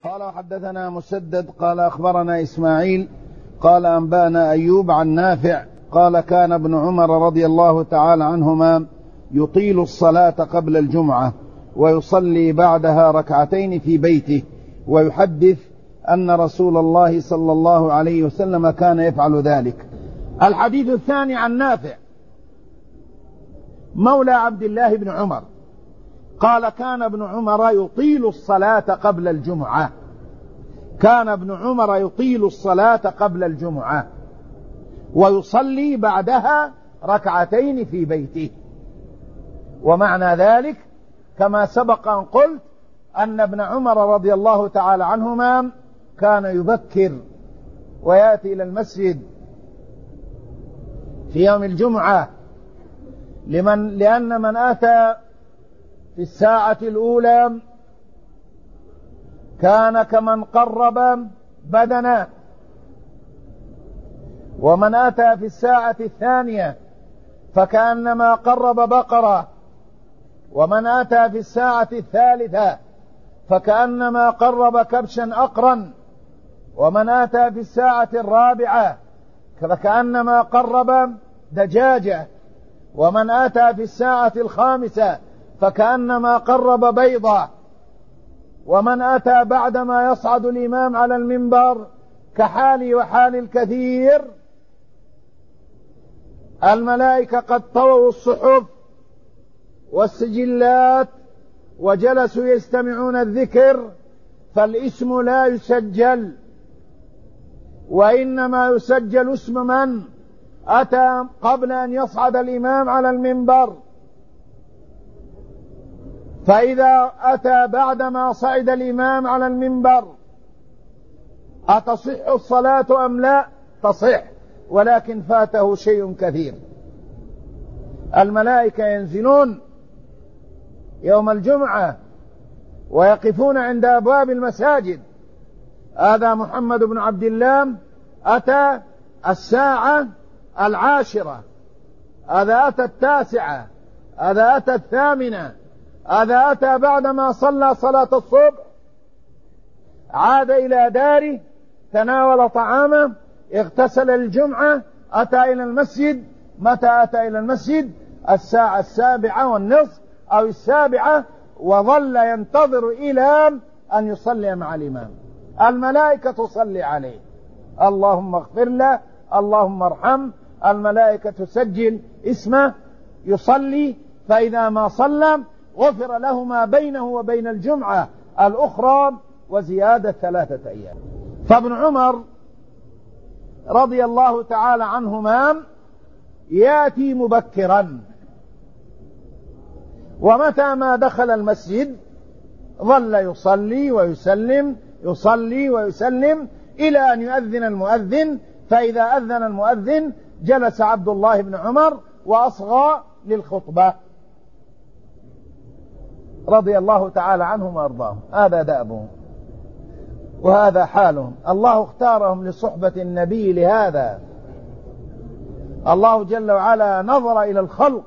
قال وحدثنا مسدد قال أخبرنا إسماعيل قال أنبأنا أيوب عن نافع قال كان ابن عمر رضي الله تعالى عنهما يطيل الصلاة قبل الجمعة ويصلي بعدها ركعتين في بيته، ويحدث أن رسول الله صلى الله عليه وسلم كان يفعل ذلك. الحديث الثاني عن نافع مولى عبد الله بن عمر قال كان ابن عمر يطيل الصلاة قبل الجمعة، كان ابن عمر يطيل الصلاة قبل الجمعة ويصلي بعدها ركعتين في بيته. ومعنى ذلك كما سبق أن قلت أن ابن عمر رضي الله تعالى عنهما كان يبكر ويأتي إلى المسجد في يوم الجمعة، لأن من أتى في الساعة الأولى كان كمن قرب بدنا، ومن أتى في الساعة الثانية فكأنما قرب بقرة، ومن أتى في الساعة الثالثة فكأنما قرب كبشا أقرا، ومن أتى في الساعة الرابعة فكأنما قرب دجاجة، ومن أتى في الساعة الخامسة فكأنما قرب بيضة، ومن أتى بعدما يصعد الإمام على المنبر كحالي وحال الكثير. الملائكة قد طووا الصحف والسجلات وجلسوا يستمعون الذكر، فالاسم لا يسجل، وإنما يسجل اسم من أتى قبل أن يصعد الإمام على المنبر. فإذا أتى بعدما صعد الإمام على المنبر أتصح الصلاة أم لا؟ تصح، ولكن فاته شيء كثير. الملائكة ينزلون يوم الجمعة ويقفون عند أبواب المساجد. هذا محمد بن عبد الله أتى الساعة 10، هذا أتى 9، هذا أتى 8، هذا أتى بعدما صلى صلاة الصبح، عاد إلى داره، تناول طعامه، اغتسل الجمعة، أتى إلى المسجد. متى أتى إلى المسجد؟ الساعة 7:15 أو 7، وظل ينتظر إلى أن يصلي مع الإمام. الملائكة تصلي عليه، اللهم اغفر له، اللهم ارحمه. الملائكة تسجل اسمه، يصلي، فإذا ما صلى غفر له ما بينه وبين الجمعة الأخرى وزيادة 3 أيام. فابن عمر رضي الله تعالى عنهما يأتي مبكرا، ومتى ما دخل المسجد ظل يصلي ويسلم، يصلي ويسلم إلى أن يؤذن المؤذن. فإذا أذن المؤذن جلس عبد الله بن عمر وأصغى للخطبة رضي الله تعالى عنهم وأرضاهم. هذا دأبهم وهذا حالهم. الله اختارهم لصحبة النبي لهذا. الله جل وعلا نظر إلى الخلق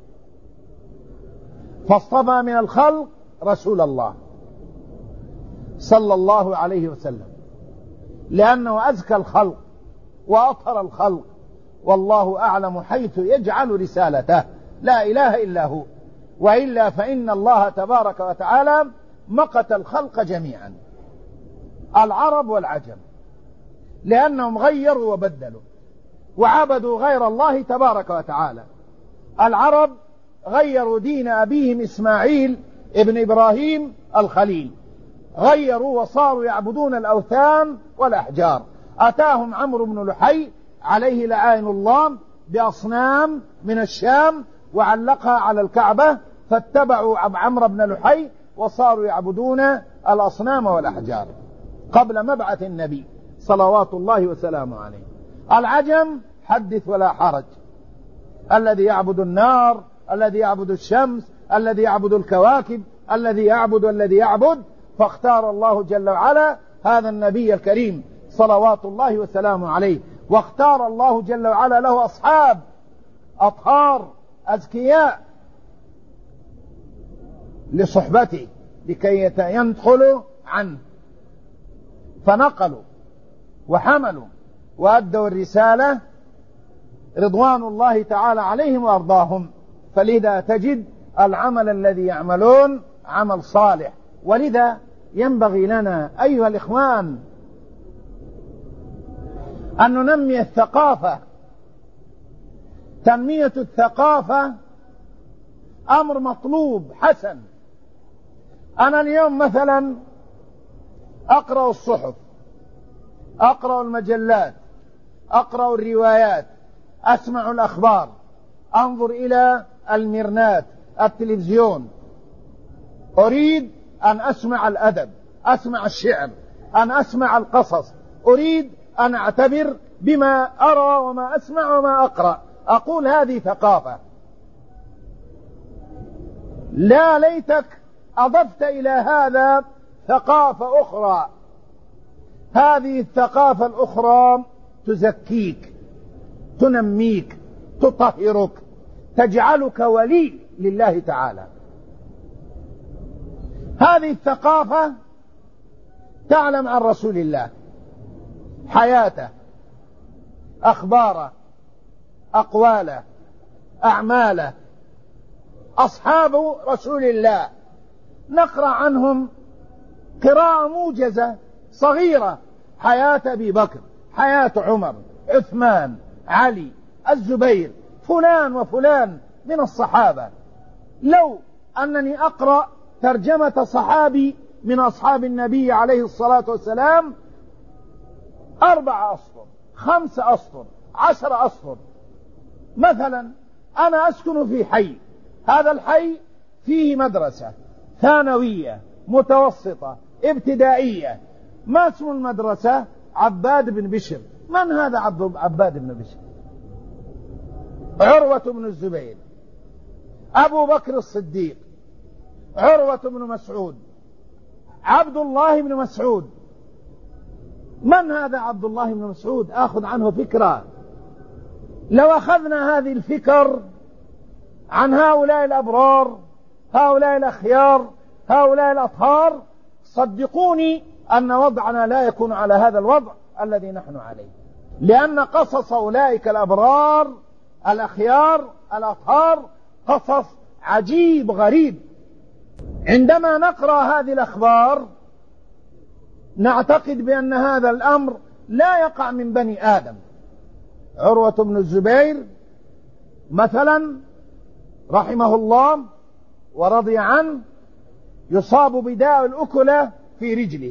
فاصطفى من الخلق رسول الله صلى الله عليه وسلم، لأنه أزكى الخلق وأطهر الخلق، والله أعلم حيث يجعل رسالته، لا إله إلا هو. وإلا فإن الله تبارك وتعالى مقت الخلق جميعا، العرب والعجم، لأنهم غيروا وبدلوا وعبدوا غير الله تبارك وتعالى. العرب غيروا دين أبيهم إسماعيل ابن إبراهيم الخليل، غيروا وصاروا يعبدون الأوثان والأحجار. أتاهم عمرو بن لحي عليه لعائن الله بأصنام من الشام وعلقها على الكعبة، فاتبعوا عمرو بن لحي وصاروا يعبدون الأصنام والأحجار قبل مبعث النبي صلوات الله وسلامه عليه. العجم حدث ولا حرج، الذي يعبد النار، الذي يعبد الشمس، الذي يعبد الكواكب، الذي يعبد. فاختار الله جل وعلا هذا النبي الكريم صلوات الله وسلامه عليه، واختار الله جل وعلا له أصحاب أطهار أزكياء لصحبته لكي يدخلوا عنه. فنقلوا وحملوا وأدوا الرسالة رضوان الله تعالى عليهم وأرضاهم. فلذا تجد العمل الذي يعملون عمل صالح. ولذا ينبغي لنا أيها الإخوان أن ننمي الثقافة. تنمية الثقافة أمر مطلوب حسن. أنا اليوم مثلا أقرأ الصحف، أقرأ المجلات، أقرأ الروايات، أسمع الأخبار، أنظر إلى المرنات، التلفزيون، أريد أن أسمع الأدب، أسمع الشعر، أن أسمع القصص، أريد أن أعتبر بما أرى وما أسمع وما أقرأ. أقول هذه ثقافة. لا ليتك أضفت إلى هذا ثقافة أخرى. هذه الثقافة الأخرى تزكيك، تنميك، تطهرك، تجعلك ولي لله تعالى. هذه الثقافة تعلم عن رسول الله حياته، أخباره، أقواله، أعماله، أصحاب رسول الله نقرأ عنهم قراءة موجزة صغيرة. حياة أبي بكر، حياة عمر، عثمان، علي، الزبير، فلان وفلان من الصحابة. لو أنني أقرأ ترجمة صحابي من أصحاب النبي عليه الصلاة والسلام 4 أسطر، 5 أسطر، 10 أسطر. مثلا أنا أسكن في حي، هذا الحي فيه مدرسة ثانوية، متوسطة، ابتدائية. ما اسم المدرسة؟ عباد بن بشر. من هذا عباد بن بشر؟ عروة بن الزبير، أبو بكر الصديق، عروة بن مسعود، عبد الله بن مسعود. من هذا عبد الله بن مسعود؟ آخذ عنه فكرة. لو أخذنا هذه الفكر عن هؤلاء الأبرار، هؤلاء الأخيار، هؤلاء الأطهار، صدقوني أن وضعنا لا يكون على هذا الوضع الذي نحن عليه. لأن قصص أولئك الأبرار الأخيار الأطهار قصص عجيب غريب. عندما نقرأ هذه الأخبار نعتقد بأن هذا الأمر لا يقع من بني آدم. عروة بن الزبير مثلا رحمه الله ورضي عنه يصاب بداء الأكلة في رجله،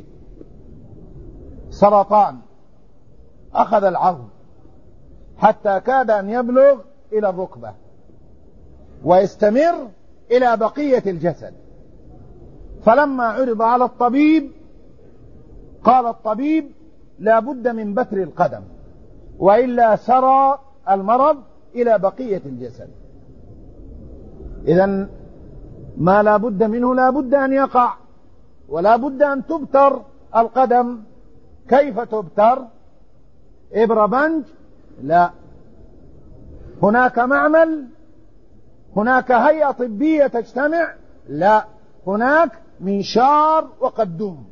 سرطان، أخذ العظم حتى كاد أن يبلغ إلى الركبة ويستمر إلى بقية الجسد. فلما عرض على الطبيب قال الطبيب لا بد من بتر القدم وإلا سرى المرض إلى بقية الجسد. إذن ما لا بد منه لا بد أن يقع، ولا بد أن تبتر القدم. كيف تبتر؟ إبرة بنج؟ لا. هناك معمل؟ هناك هيئة طبية تجتمع؟ لا. هناك منشار وقدوم.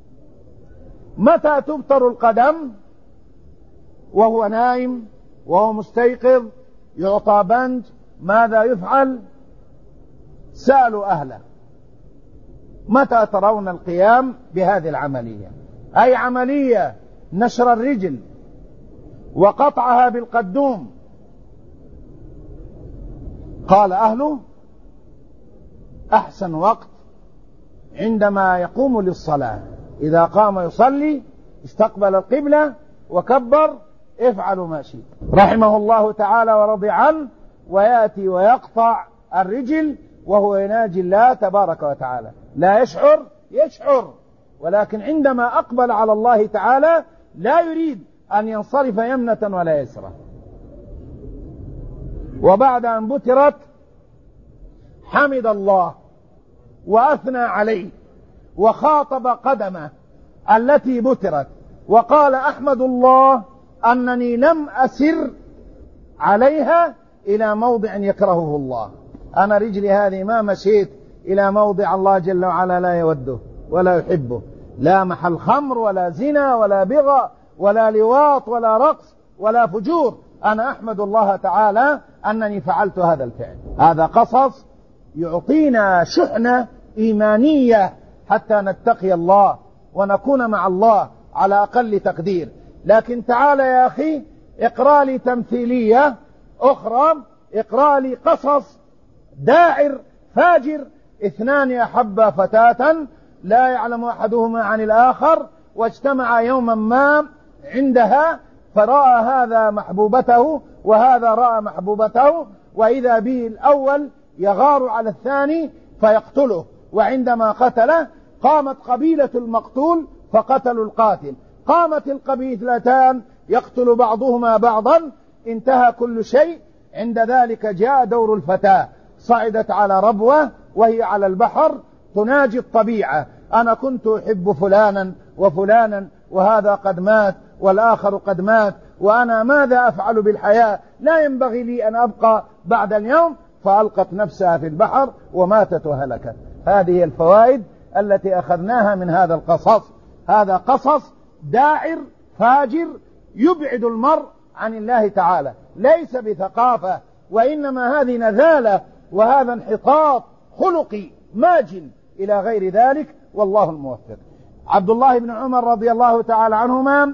متى تبتر القدم؟ وهو نائم، وهو مستيقظ، يعطى بنج. ماذا يفعل؟ سألوا أهله متى ترون القيام بهذه العملية؟ أي عملية نشر الرجل وقطعها بالقدوم. قال أهله أحسن وقت عندما يقوم للصلاة، إذا قام يصلي استقبل القبلة وكبر، افعلوا ما شئت. رحمه الله تعالى ورضي عنه، ويأتي ويقطع الرجل وهو يناجي الله تبارك وتعالى. لا يشعر، ولكن عندما أقبل على الله تعالى لا يريد أن ينصرف يمنة ولا يسرى. وبعد أن بترت حمد الله وأثنى عليه وخاطب قدمه التي بترت وقال أحمد الله أنني لم أسر عليها إلى موضع يكرهه الله. أنا رجلي هذه ما مشيت إلى موضع الله جل وعلا لا يوده ولا يحبه، لا محل خمر ولا زنا ولا بغى ولا لواط ولا رقص ولا فجور. أنا أحمد الله تعالى أنني فعلت هذا الفعل. هذا قصص يعطينا شحنة إيمانية حتى نتقي الله ونكون مع الله على أقل تقدير. لكن تعال يا أخي اقرأ لي تمثيلية أخرى، اقرأ لي قصص داعر فاجر، اثنان أحبا فتاة لا يعلم أحدهما عن الآخر، واجتمع يوما ما عندها، فرأى هذا محبوبته وهذا رأى محبوبته، وإذا به الأول يغار على الثاني فيقتله، وعندما قتله قامت قبيلة المقتول فقتلوا القاتل، قامت القبيلتان يقتل بعضهما بعضا، انتهى كل شيء. عند ذلك جاء دور الفتاة، صعدت على ربوة وهي على البحر تناجي الطبيعة: أنا كنت أحب فلانا وفلانا وهذا قد مات والآخر قد مات، وأنا ماذا أفعل بالحياة؟ لا ينبغي لي أن أبقى بعد اليوم. فألقت نفسها في البحر وماتت وهلكت. هذه الفوائد التي أخذناها من هذا القصص. هذا قصص داعر فاجر يبعد المرء عن الله تعالى، ليس بثقافة، وإنما هذه نذالة وهذا انحطاط خلقي ماجن إلى غير ذلك، والله الموفق. عبد الله بن عمر رضي الله تعالى عنهما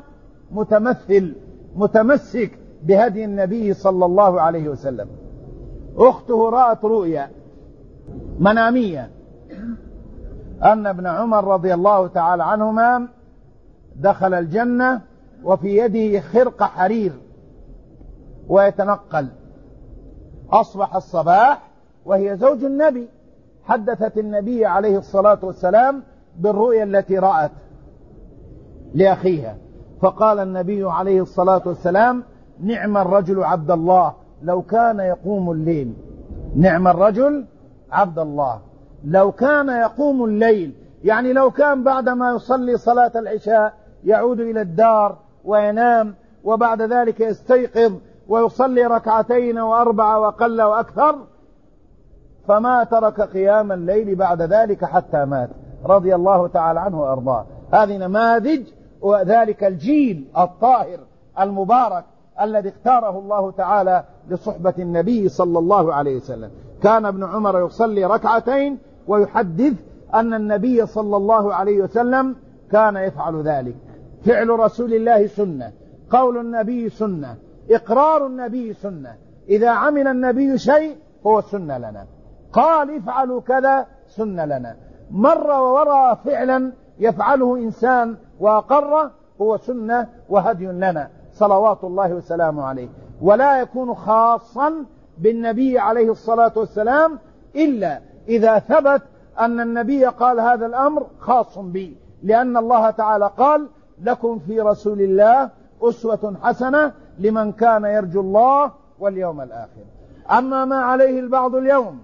متمسك بهدي النبي صلى الله عليه وسلم. أخته رأت رؤيا منامية أن ابن عمر رضي الله تعالى عنهما دخل الجنة وفي يده خرقة حرير ويتنقل. أصبح الصباح وهي زوج النبي، حدثت النبي عليه الصلاة والسلام بالرؤيا التي رأت لأخيها، فقال النبي عليه الصلاة والسلام: نعم الرجل عبد الله لو كان يقوم الليل. نعم الرجل عبد الله لو كان يقوم الليل، يعني لو كان بعدما يصلي صلاة العشاء يعود إلى الدار وينام، وبعد ذلك يستيقظ ويصلي ركعتين وأربعة وقل وأكثر، فما ترك قيام الليل بعد ذلك حتى مات رضي الله تعالى عنه وأرضاه. هذه نماذج، وذلك الجيل الطاهر المبارك الذي اختاره الله تعالى لصحبة النبي صلى الله عليه وسلم. كان ابن عمر يصلي ركعتين ويحدث أن النبي صلى الله عليه وسلم كان يفعل ذلك. فعل رسول الله سنة، قول النبي سنة، إقرار النبي سنة. إذا عمل النبي شيء هو سنة لنا، قال افعلوا كذا سنة لنا، مر وورى فعلا يفعله إنسان وأقره هو سنة وهدي لنا صلوات الله وسلامه عليه. ولا يكون خاصا بالنبي عليه الصلاة والسلام إلا إذا ثبت أن النبي قال هذا الأمر خاص بي، لأن الله تعالى قال: لكم في رسول الله أسوة حسنة لمن كان يرجو الله واليوم الآخر. أما ما عليه البعض اليوم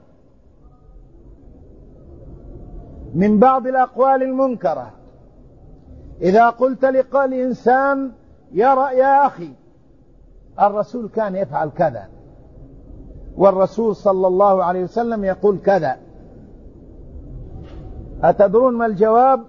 من بعض الأقوال المنكرة، إذا قلت لإنسان: يا أخي الرسول كان يفعل كذا والرسول صلى الله عليه وسلم يقول كذا، أتدرون ما الجواب؟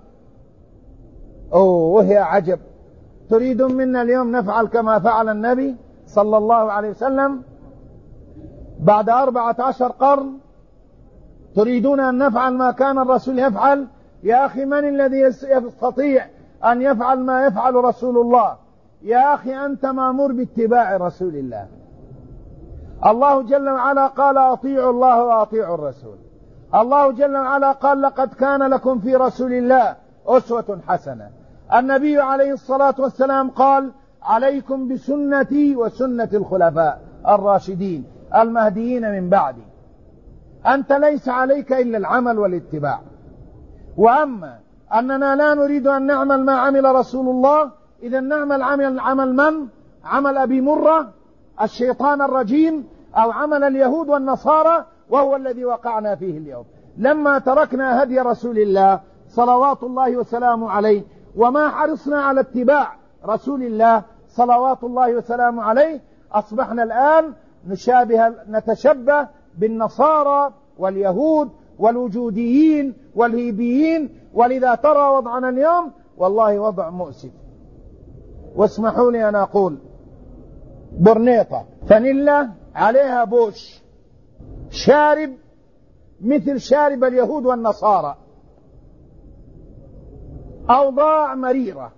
وهي عجب، تريدون منا اليوم نفعل كما فعل النبي صلى الله عليه وسلم بعد 14 قرن؟ تريدون أن نفعل ما كان الرسول يفعل؟ يا أخي من الذي يستطيع أن يفعل ما يفعل رسول الله؟ يا أخي أنت مأمور باتباع رسول الله. الله جل وعلا قال: أطيعوا الله وأطيعوا الرسول. الله جل وعلا قال: لقد كان لكم في رسول الله أسوة حسنة. النبي عليه الصلاة والسلام قال: عليكم بسنتي وسنة الخلفاء الراشدين المهديين من بعدي. أنت ليس عليك إلا العمل والاتباع. وأما أننا لا نريد أن نعمل ما عمل رسول الله، إذا نعمل عمل من؟ عمل أبي مرة الشيطان الرجيم، أو عمل اليهود والنصارى، وهو الذي وقعنا فيه اليوم. لما تركنا هدي رسول الله صلوات الله وسلامه عليه وما حرصنا على اتباع رسول الله صلوات الله وسلامه عليه، أصبحنا الآن نتشبه بالنصارى واليهود والوجوديين والهيبيين. ولذا ترى وضعنا اليوم والله وضع مؤسف. واسمحوا لي أن أقول برنيطة فانيلا عليها بوش، شارب مثل شارب اليهود والنصارى، أوضاع مريرة،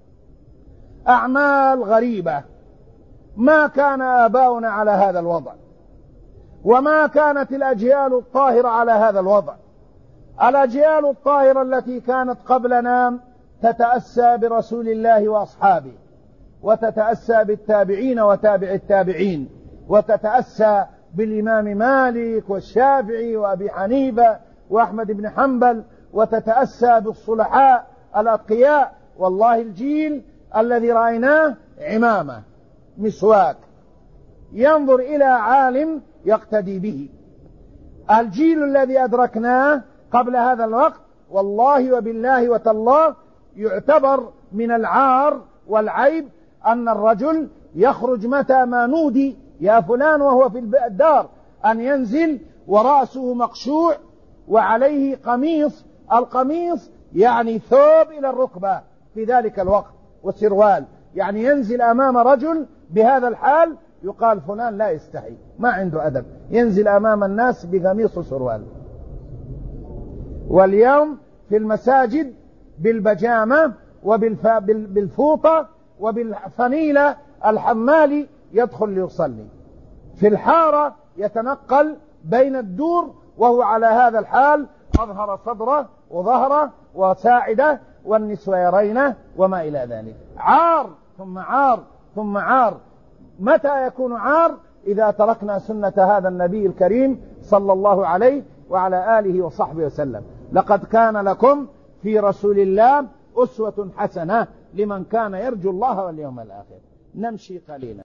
أعمال غريبة. ما كان آباؤنا على هذا الوضع، وما كانت الأجيال الطاهرة على هذا الوضع. الأجيال الطاهرة التي كانت قبلنا تتأسى برسول الله وأصحابه، وتتأسى بالتابعين وتابع التابعين، وتتأسى بالإمام مالك والشافعي وأبي حنيفة وأحمد بن حنبل، وتتأسى بالصلحاء الأتقياء. والله الجيل الذي رأيناه عمامة مسواك، ينظر إلى عالم يقتدي به. الجيل الذي أدركناه قبل هذا الوقت والله وبالله وتالله يعتبر من العار والعيب أن الرجل يخرج متى ما نودي يا فلان وهو في الدار أن ينزل ورأسه مقشوع وعليه قميص، القميص يعني ثوب إلى الركبة في ذلك الوقت، وسروال، يعني ينزل أمام رجل بهذا الحال يقال فلان لا يستحي، ما عنده أدب، ينزل أمام الناس بقميص وسروال. واليوم في المساجد بالبجامة وبالفوطة وبالفنيلة الحمالي يدخل ليصلي، في الحارة يتنقل بين الدور وهو على هذا الحال، أظهر صدره وظهره وساعده والنسوة يرينه وما إلى ذلك. عار ثم عار ثم عار. متى يكون عار؟ إذا تركنا سنة هذا النبي الكريم صلى الله عليه وعلى آله وصحبه وسلم. لقد كان لكم في رسول الله أسوة حسنة لمن كان يرجو الله واليوم الآخر. نمشي قليلا.